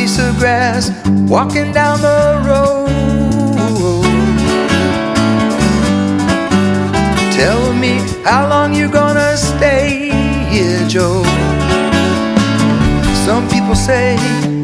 piece of grass, walking down the road. Tell me how long you gonna stay here, Joe. Some people say